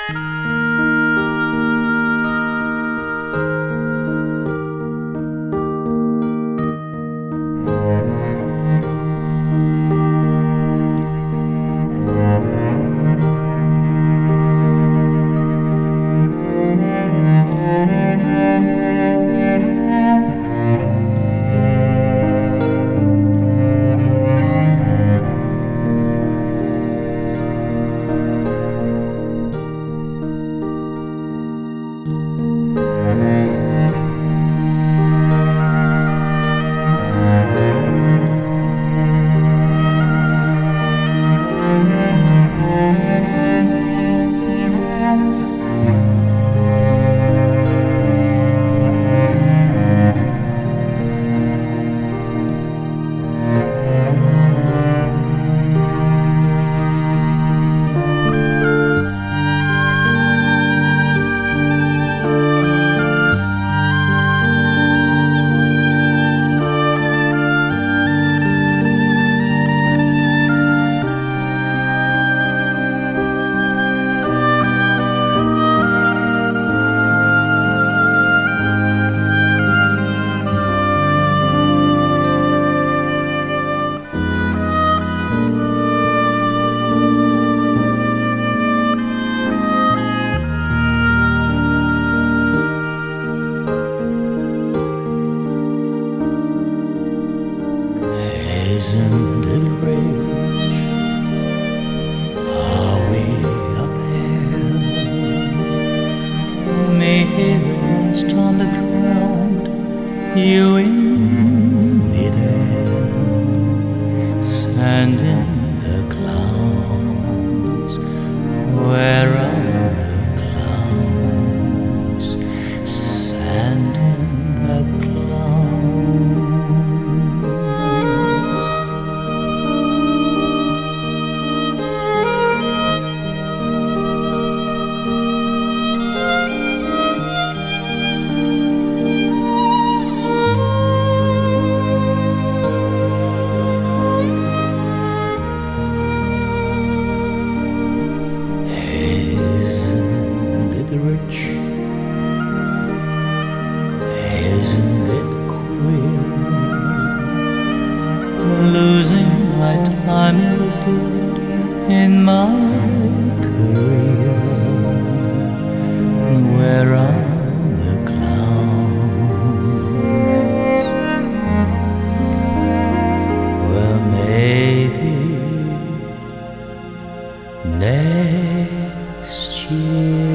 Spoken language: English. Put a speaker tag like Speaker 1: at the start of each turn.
Speaker 1: Isn't it rich? Are we up here? Me here rest on the ground, you in midair, sand in the clouds. Where are the clouds? Sand in the clouds. Rich, isn't it queer, losing my time endlessly in my career? And where are the clouds? Well, maybe next year.